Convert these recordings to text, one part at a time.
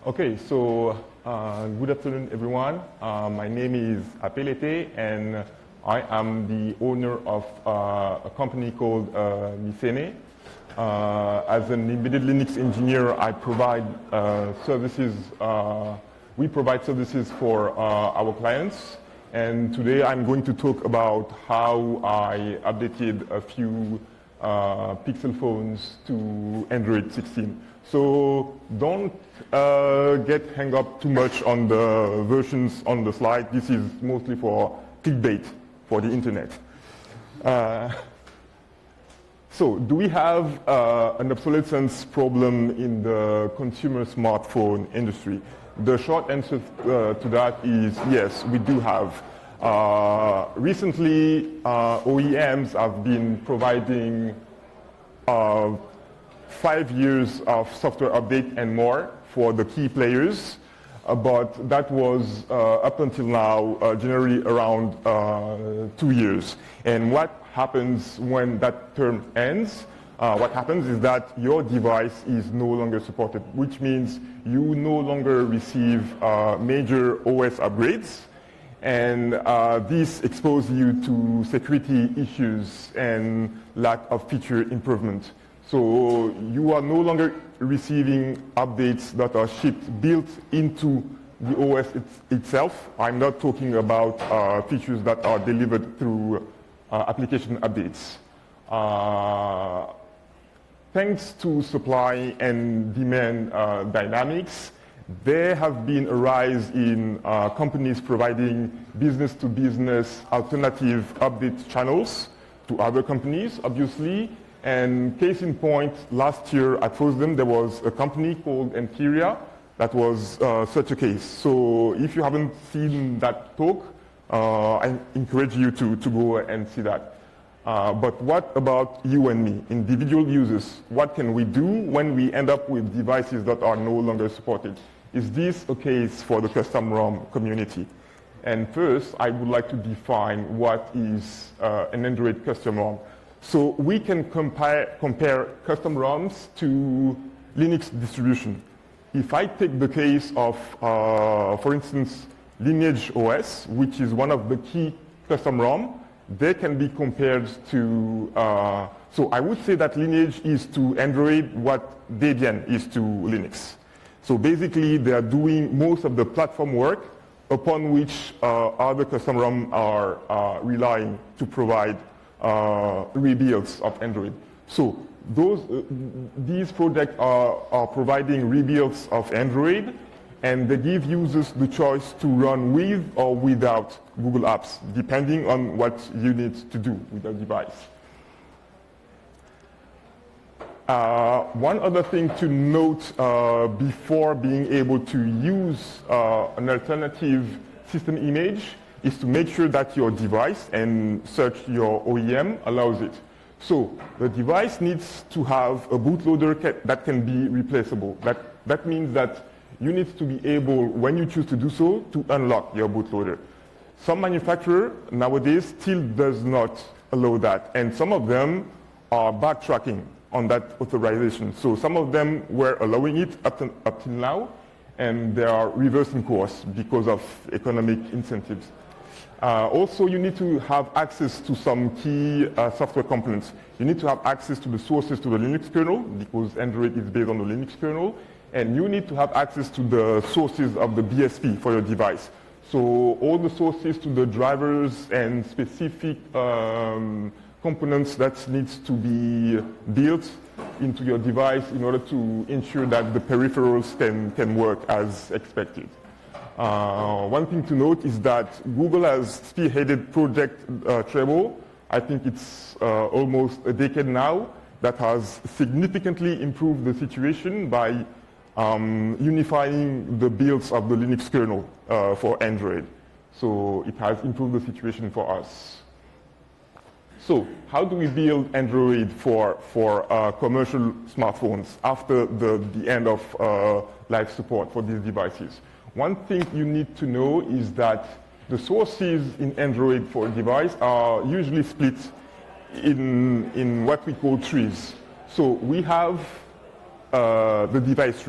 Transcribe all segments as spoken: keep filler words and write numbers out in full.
Okay, so uh, good afternoon, everyone. Uh, my name is Apelete, and I am the owner of uh, a company called uh, Mycene. Uh, as an embedded Linux engineer, I provide uh, services. Uh, we provide services for uh, our clients, and today I'm going to talk about how I updated a few uh, Pixel phones to Android sixteen. So don't uh, get hung up too much on the versions on the slide. This is mostly for clickbait for the internet. Uh, so do we have uh, an obsolescence problem in the consumer smartphone industry? The short answer uh, to that is yes, we do have. Uh, recently, uh, O E Ms have been providing uh, five years of software update and more for the key players, uh, but that was uh, up until now uh, generally around uh, two years. And what happens when that term ends? Uh, what happens is that your device is no longer supported, which means you no longer receive uh, major O S upgrades, and uh, this exposes you to security issues and lack of feature improvement. So you are no longer receiving updates that are shipped, built into the O S it, itself. I'm not talking about uh, features that are delivered through uh, application updates. Uh, thanks to supply and demand uh, dynamics, there have been a rise in uh, companies providing business-to-business alternative update channels to other companies, obviously. And case in point, last year at FOSDEM, there was a company called Empiria that was uh, such a case. So if you haven't seen that talk, uh, I encourage you to, to go and see that. Uh, but what about you and me, individual users? What can we do when we end up with devices that are no longer supported? Is this a case for the custom ROM community? And first, I would like to define what is uh, an Android custom ROM. So we can compare, compare custom ROMs to Linux distribution. If I take the case of, uh, for instance, Lineage O S, which is one of the key custom ROM, they can be compared to, uh, so I would say that Lineage is to Android what Debian is to Linux. So basically, they are doing most of the platform work upon which uh, other custom ROM are uh, relying to provide Uh, rebuilds of Android. So those, uh, these projects are, are providing rebuilds of Android, and they give users the choice to run with or without Google Apps, depending on what you need to do with the device. Uh, one other thing to note uh, before being able to use uh, an alternative system image is to make sure that your device, and such your O E M, allows it. So the device needs to have a bootloader that can be replaceable. That, that means that you need to be able, when you choose to do so, to unlock your bootloader. Some manufacturer nowadays still does not allow that, and some of them are backtracking on that authorization. So some of them were allowing it up, to, up till now, and they are reversing course because of economic incentives. Uh, also, you need to have access to some key uh, software components. You need to have access to the sources to the Linux kernel, because Android is based on the Linux kernel, and you need to have access to the sources of the B S P for your device. So all the sources to the drivers and specific um, components that needs to be built into your device in order to ensure that the peripherals can, can work as expected. Uh, one thing to note is that Google has spearheaded Project uh, Treble. I think it's uh, almost a decade now, that has significantly improved the situation by um, unifying the builds of the Linux kernel uh, for Android. So it has improved the situation for us. So how do we build Android for, for uh, commercial smartphones after the, the end of uh, life support for these devices? One thing you need to know is that the sources in Android for a device are usually split in, in what we call trees. So we have uh, the device tree.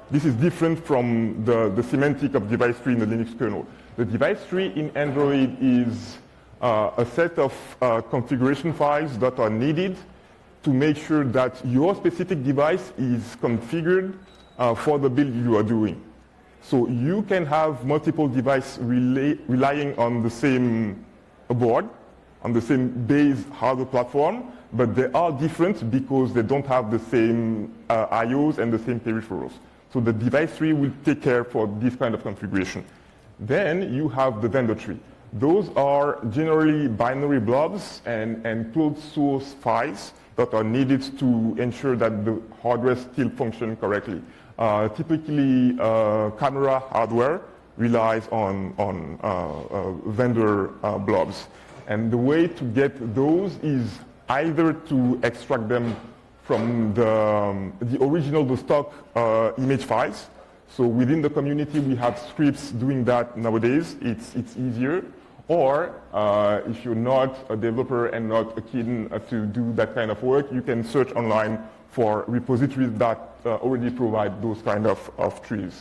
this is different from the, the semantic of device tree in the Linux kernel. The device tree in Android is uh, a set of uh, configuration files that are needed to make sure that your specific device is configured uh, for the build you are doing. So you can have multiple devices relay, relying on the same board, on the same base hardware platform, but they are different because they don't have the same uh, I Os and the same peripherals. So the device tree will take care for this kind of configuration. Then you have the vendor tree. Those are generally binary blobs and, and closed source files that are needed to ensure that the hardware still functions correctly. Uh, typically, uh, camera hardware relies on, on uh, uh, vendor uh, blobs. And the way to get those is either to extract them from the, um, the original, the stock uh, image files. So within the community, we have scripts doing that nowadays. It's, it's easier. Or uh, if you're not a developer and not keen uh, to do that kind of work, you can search online for repositories that uh, already provide those kind of, of trees.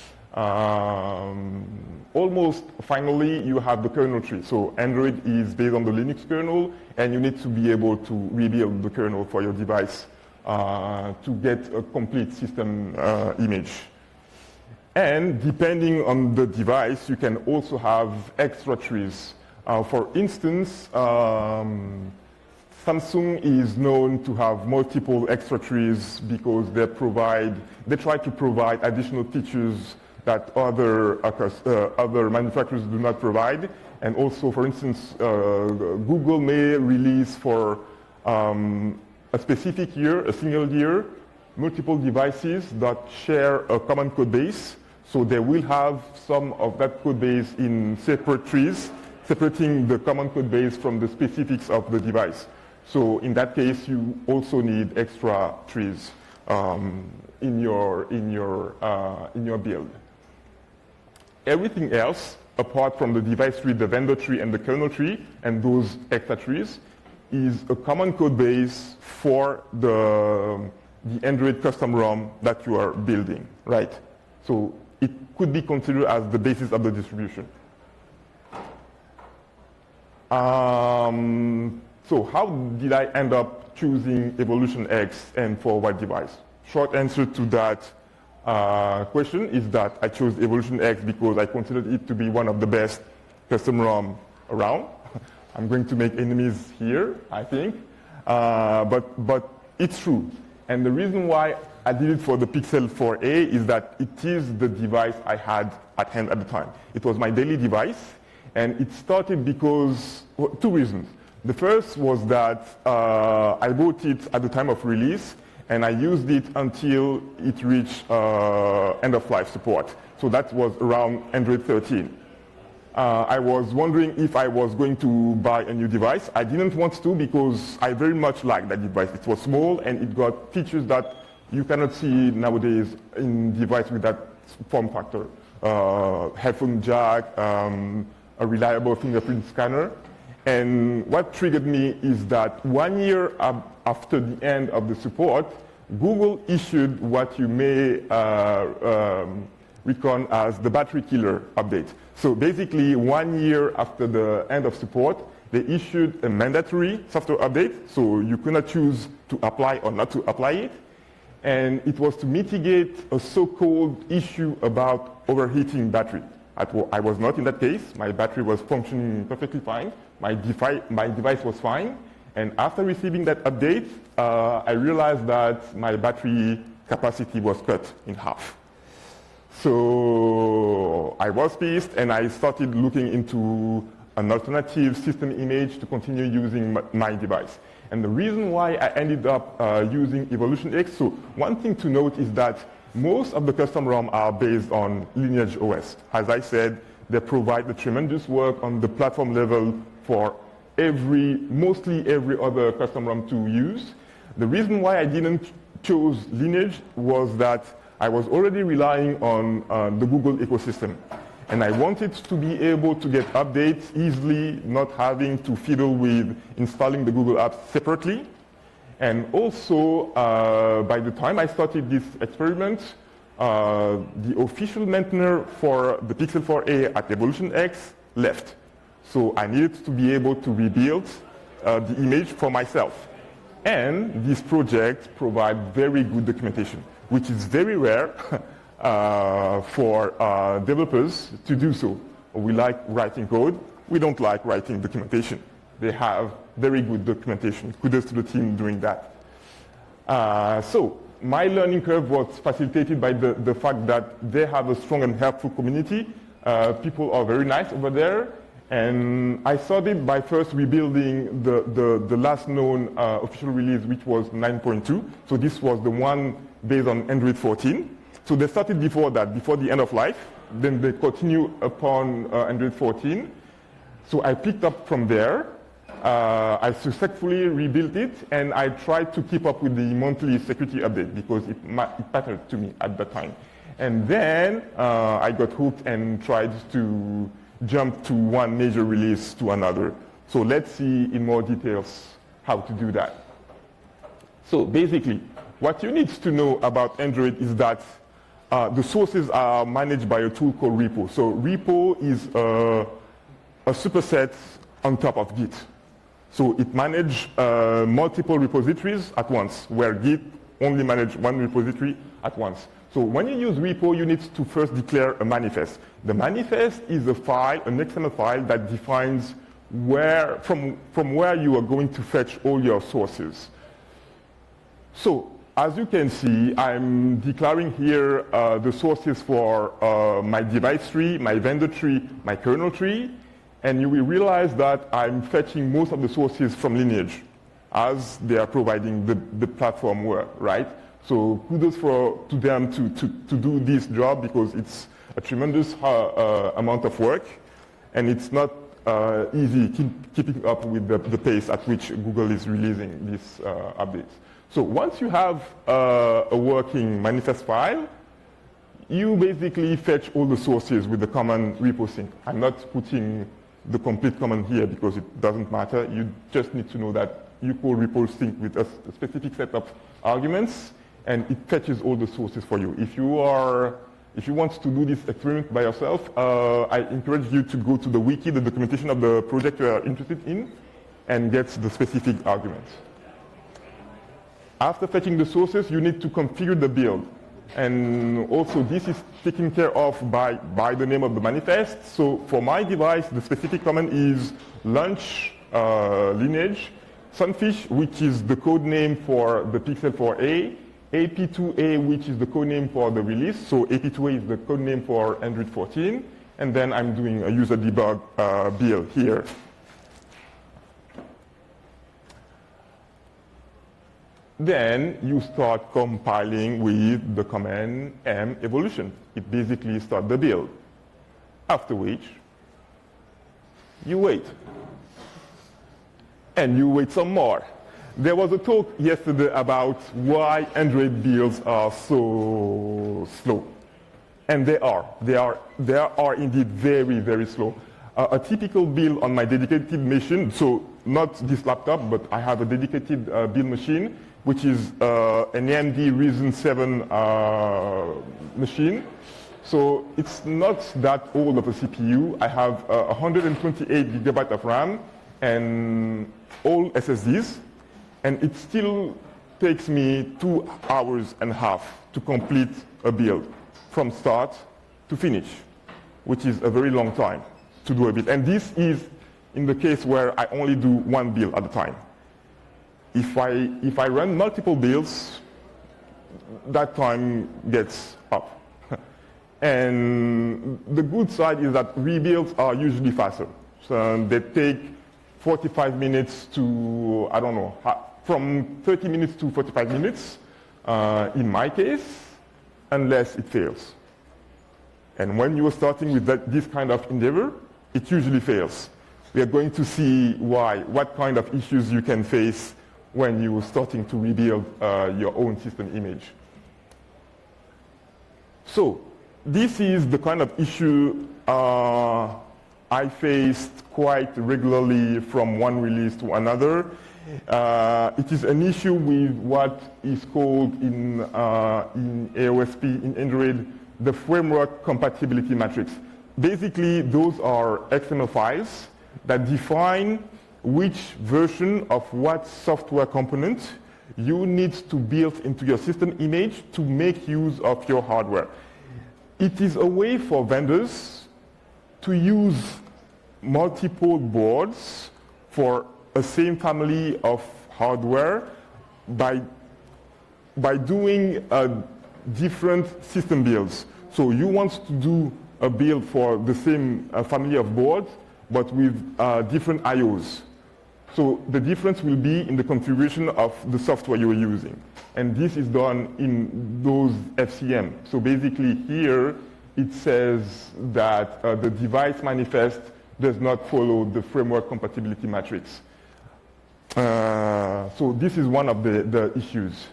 Um, almost finally, you have the kernel tree. So Android is based on the Linux kernel, and you need to be able to rebuild the kernel for your device uh, to get a complete system uh, image. And depending on the device, you can also have extra trees. Uh, for instance, um, Samsung is known to have multiple extra trees because they provide, they try to provide additional features that other, uh, uh, other manufacturers do not provide. And also, for instance, uh, Google may release for um, a specific year, a single year, multiple devices that share a common code base. So they will have some of that code base in separate trees, separating the common code base from the specifics of the device. So in that case, you also need extra trees um, in your, in your, uh, in your build. Everything else, apart from the device tree, the vendor tree, and the kernel tree, and those extra trees, is a common code base for the, the Android custom ROM that you are building, right? So it could be considered as the basis of the distribution. Um, so how did I end up choosing Evolution X and for what device? Short answer to that uh, question is that I chose Evolution X because I considered it to be one of the best custom ROM around. I'm going to make enemies here, I think, uh, but, but it's true. And the reason why I did it for the Pixel four a is that it is the device I had at hand at the time. It was my daily device, and it started because, well, two reasons. The first was that uh, I bought it at the time of release, and I used it until it reached uh, end-of-life support. So that was around Android thirteen. Uh, I was wondering if I was going to buy a new device. I didn't want to because I very much liked that device. It was small, and it got features that you cannot see nowadays in device with that form factor. Uh, headphone jack, um, a reliable fingerprint scanner. And what triggered me is that one year ab after the end of the support, Google issued what you may uh, um, reckon as the battery killer update. So basically, one year after the end of support, they issued a mandatory software update, so you could not choose to apply or not to apply it. And it was to mitigate a so-called issue about overheating battery. I was not in that case. My battery was functioning perfectly fine. My, devi my device was fine. And after receiving that update, uh, I realized that my battery capacity was cut in half. So I was pissed, and I started looking into an alternative system image to continue using my, my device. And the reason why I ended up uh, using Evolution X, so one thing to note is that most of the custom ROM are based on Lineage O S. As I said, they provide the tremendous work on the platform level for every, mostly every other custom ROM to use. The reason why I didn't choose Lineage was that I was already relying on uh, the Google ecosystem. And I wanted to be able to get updates easily, not having to fiddle with installing the Google apps separately. And also, uh, by the time I started this experiment, uh, the official maintainer for the Pixel four a at Evolution X left. So I needed to be able to rebuild uh, the image for myself. And this project provides very good documentation, which is very rare uh, for uh, developers to do so. We like writing code. We don't like writing documentation. They have very good documentation. Kudos to the team doing that. Uh, so my learning curve was facilitated by the, the fact that they have a strong and helpful community. Uh, people are very nice over there. And I started by first rebuilding the, the, the last known uh, official release, which was nine point two. So this was the one based on Android fourteen. So they started before that, before the end of life. Then they continue upon uh, Android fourteen. So I picked up from there. Uh, I successfully rebuilt it, and I tried to keep up with the monthly security update because it, it mattered to me at that time. And then uh, I got hooked and tried to jump to one major release to another. So let's see in more details how to do that. So basically, what you need to know about Android is that uh, the sources are managed by a tool called repo. So repo is uh, a superset on top of Git. So it manages uh, multiple repositories at once, where Git only manages one repository at once. So when you use repo, you need to first declare a manifest. The manifest is a file, an X M L file that defines where, from, from where you are going to fetch all your sources. So as you can see, I'm declaring here uh, the sources for uh, my device tree, my vendor tree, my kernel tree, and you will realize that I'm fetching most of the sources from Lineage, as they are providing the, the platform work, right? So kudos for, to them to, to, to do this job, because it's a tremendous uh, uh, amount of work, and it's not uh, easy keep, keeping up with the, the pace at which Google is releasing these uh, updates. So once you have uh, a working manifest file, you basically fetch all the sources with the command repo sync. I'm not putting the complete command here because it doesn't matter. You just need to know that you call repo sync with a specific set of arguments, and it fetches all the sources for you. If you are, if you want to do this experiment by yourself, uh, I encourage you to go to the wiki, the documentation of the project you are interested in, and get the specific arguments. After fetching the sources, you need to configure the build. And also this is taken care of by, by the name of the manifest. So for my device, the specific command is launch uh, lineage, sunfish, which is the code name for the Pixel four a, A P two A, which is the code name for the release. So A P two A is the code name for Android fourteen. And then I'm doing a user debug uh, build here. Then you start compiling with the command m evolution. It basically starts the build. After which, you wait. And you wait some more. There was a talk yesterday about why Android builds are so slow. And they are. They are, they are indeed very, very slow. Uh, a typical build on my dedicated machine, so not this laptop, but I have a dedicated uh, build machine, which is uh, an A M D Ryzen seven uh, machine. So it's not that old of a C P U. I have uh, one hundred twenty-eight gigabytes of RAM and all S S Ds. And it still takes me two hours and a half to complete a build from start to finish, which is a very long time to do a build. And this is in the case where I only do one build at a time. If I, if I run multiple builds, that time gets up. And the good side is that rebuilds are usually faster. So they take forty-five minutes to, I don't know, from thirty minutes to forty-five minutes, uh, in my case, unless it fails. And when you are starting with that, this kind of endeavor, it usually fails. We are going to see why, what kind of issues you can face when you are starting to rebuild uh, your own system image. So this is the kind of issue uh, I faced quite regularly from one release to another. Uh, it is an issue with what is called in, uh, in A O S P, in Android, the framework compatibility matrix. Basically, those are X M L files that define which version of what software component you need to build into your system image to make use of your hardware. It is a way for vendors to use multiple boards for a same family of hardware by, by doing uh, different system builds. So you want to do a build for the same uh, family of boards, but with uh, different I Os. So the difference will be in the configuration of the software you're using. And this is done in those F C M. So basically here, it says that uh, the device manifest does not follow the framework compatibility matrix. Uh, so this is one of the, the issues.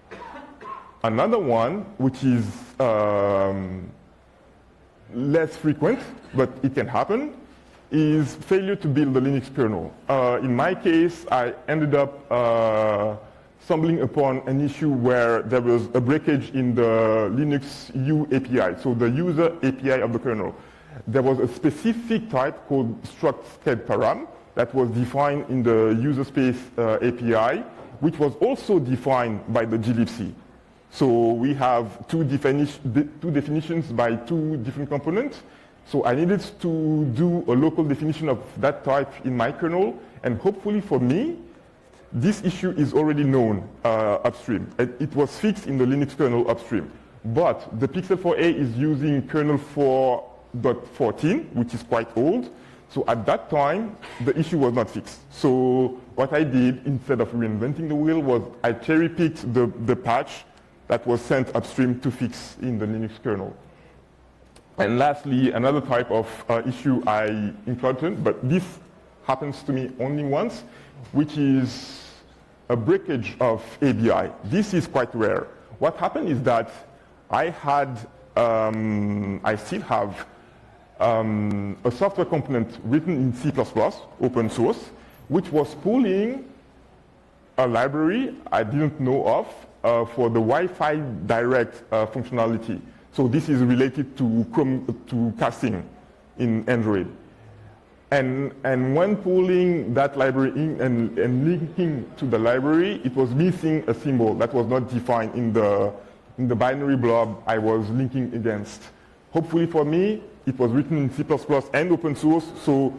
Another one, which is um, less frequent, but it can happen, is failure to build the Linux kernel. Uh, in my case, I ended up uh, stumbling upon an issue where there was a breakage in the Linux U A P I, so the user A P I of the kernel. There was a specific type called struct sched param that was defined in the user space uh, A P I, which was also defined by the glibc. So we have two, defini two definitions by two different components. So I needed to do a local definition of that type in my kernel, and hopefully for me, this issue is already known uh, upstream. It, it was fixed in the Linux kernel upstream. But the Pixel four a is using kernel four point fourteen, which is quite old. So at that time, the issue was not fixed. So what I did, instead of reinventing the wheel, was I cherry-picked the, the patch that was sent upstream to fix in the Linux kernel. And lastly, another type of uh, issue I encountered, but this happens to me only once, which is a breakage of A B I. This is quite rare. What happened is that I had, um, I still have um, a software component written in C plus plus, open source, which was pulling a library I didn't know of uh, for the Wi-Fi direct uh, functionality. So this is related to Chrome, to casting in Android. And, and when pulling that library in and, and linking to the library, it was missing a symbol that was not defined in the, in the binary blob I was linking against. Hopefully for me, it was written in C plus plus and open source, so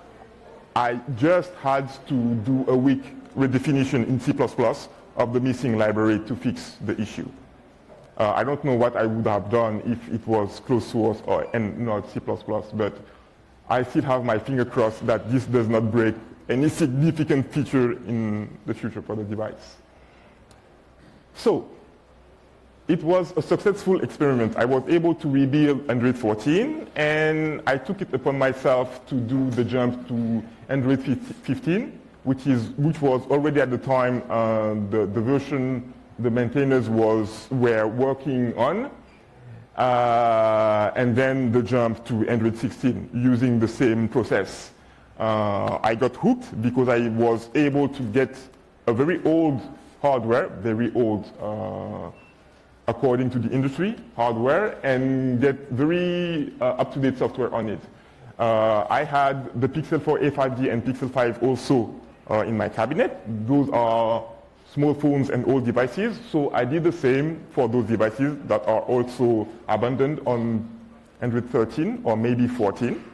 I just had to do a weak redefinition in C plus plus of the missing library to fix the issue. Uh, I don't know what I would have done if it was closed source or, and not C plus plus, but I still have my finger crossed that this does not break any significant feature in the future for the device. So, it was a successful experiment. I was able to rebuild Android fourteen, and I took it upon myself to do the jump to Android fifteen, which, is, which was already at the time uh, the, the version the maintainers was, were working on. Uh, and then the jump to Android sixteen using the same process. Uh, I got hooked because I was able to get a very old hardware, very old uh, according to the industry hardware, and get very uh, up-to-date software on it. Uh, I had the Pixel four a five G and Pixel five also uh, in my cabinet. Those are small phones and old devices, so I did the same for those devices that are also abandoned on Android thirteen or maybe fourteen,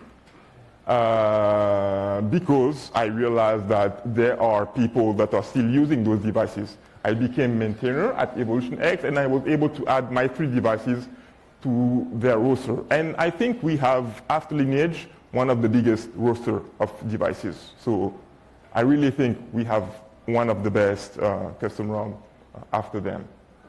uh, because I realized that there are people that are still using those devices. I became maintainer at Evolution X, and I was able to add my three devices to their roster. And I think we have, after Lineage, one of the biggest roster of devices. So I really think we have one of the best uh, custom ROM uh, after them.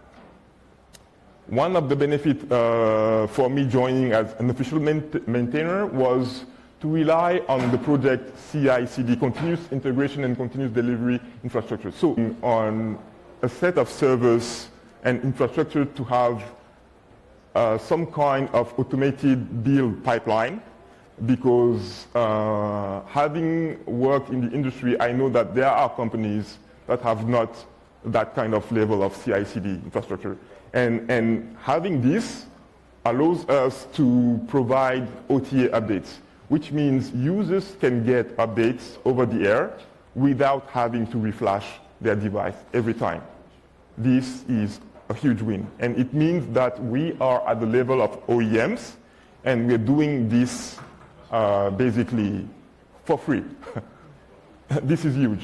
One of the benefits uh, for me joining as an official maint maintainer was to rely on the project C I C D, continuous integration and continuous delivery infrastructure. So on a set of servers and infrastructure to have uh, some kind of automated build pipeline because uh, having worked in the industry, I know that there are companies that have not that kind of level of C I C D infrastructure. And, and having this allows us to provide O T A updates, which means users can get updates over the air without having to reflash their device every time. This is a huge win. And it means that we are at the level of O E Ms, and we're doing this uh, basically for free. This is huge.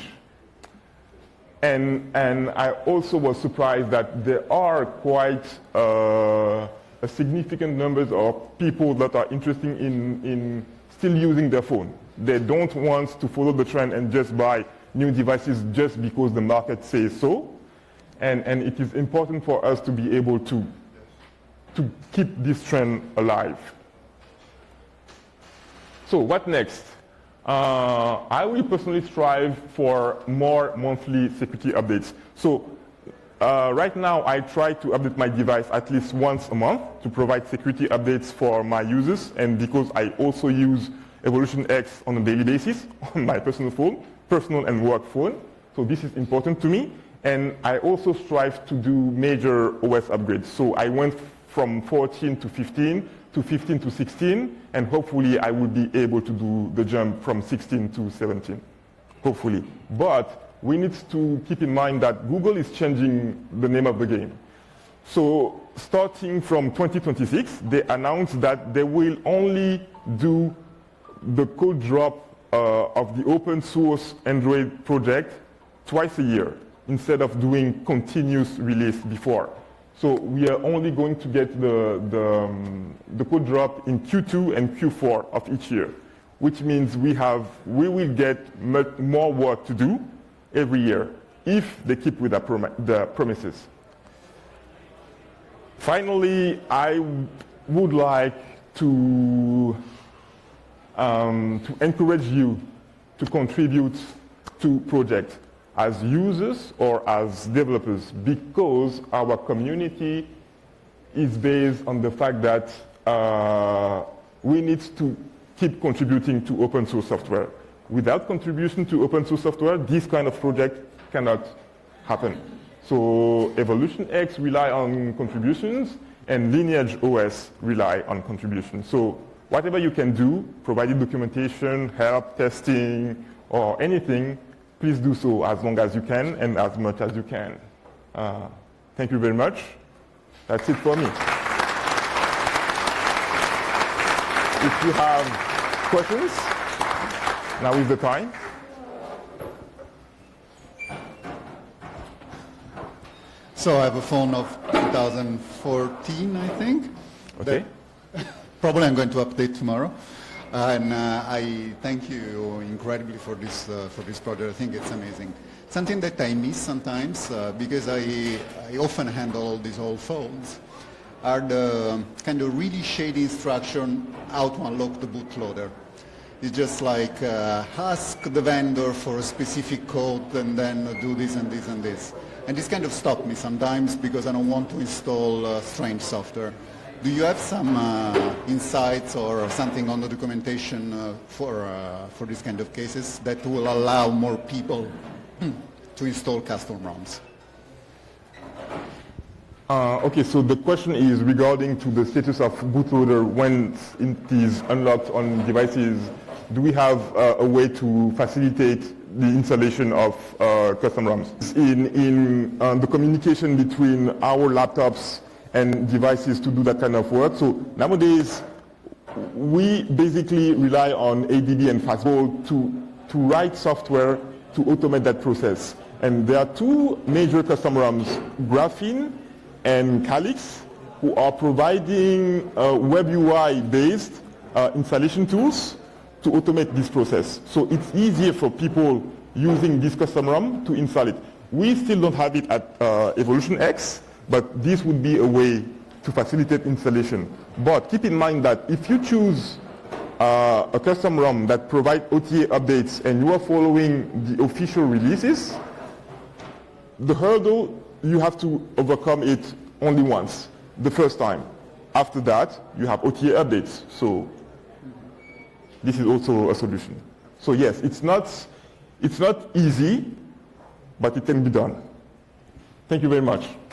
And, and I also was surprised that there are quite uh, a significant numbers of people that are interested in, in still using their phone. They don't want to follow the trend and just buy new devices just because the market says so. And, and it is important for us to be able to, to keep this trend alive. So what next? Uh, I will personally strive for more monthly security updates. So uh, right now I try to update my device at least once a month to provide security updates for my users, and because I also use Evolution X on a daily basis on my personal phone, personal and work phone, so this is important to me. And I also strive to do major O S upgrades. So I went from fourteen to fifteen, to fifteen to sixteen, and hopefully I will be able to do the jump from sixteen to seventeen, hopefully. But we need to keep in mind that Google is changing the name of the game. So starting from twenty twenty-six, they announced that they will only do the code drop uh, of the open source Android project twice a year, instead of doing continuous release before. So we are only going to get the, the, um, the code drop in Q two and Q four of each year, which means we, have, we will get much more work to do every year if they keep with the, prom the promises. Finally, I would like to, um, to encourage you to contribute to projects as users or as developers, because our community is based on the fact that uh, we need to keep contributing to open source software. Without contribution to open source software, this kind of project cannot happen. So Evolution X rely on contributions, and Lineage O S rely on contributions. So whatever you can do, providing documentation, help, testing, or anything, please do so as long as you can and as much as you can. Uh, thank you very much. That's it for me. If you have questions, now is the time. So I have a phone of two thousand fourteen, I think. Okay. Probably I'm going to update tomorrow. Uh, and uh, I thank you incredibly for this, uh, for this project. I think it's amazing. Something that I miss sometimes, uh, because I, I often handle all these old phones, are the kind of really shady instruction how to unlock the bootloader. It's just like uh, ask the vendor for a specific code and then do this and this and this. And this kind of stopped me sometimes because I don't want to install uh, strange software. Do you have some uh, insights or something on the documentation uh, for, uh, for these kind of cases that will allow more people to install custom ROMs? Uh, okay, so the question is regarding to the status of bootloader when it is unlocked on devices. Do we have uh, a way to facilitate the installation of uh, custom ROMs? In, in uh, the communication between our laptops and devices to do that kind of work. So nowadays, we basically rely on A D B and Fastball to, to write software to automate that process. And there are two major custom ROMs, Graphene and Calyx, who are providing uh, web U I-based uh, installation tools to automate this process. So it's easier for people using this custom ROM to install it. We still don't have it at uh, Evolution X, but this would be a way to facilitate installation. But keep in mind that if you choose uh, a custom ROM that provides O T A updates and you are following the official releases, the hurdle, you have to overcome it only once, the first time. After that, you have O T A updates. So this is also a solution. So yes, it's not, it's not easy, but it can be done. Thank you very much.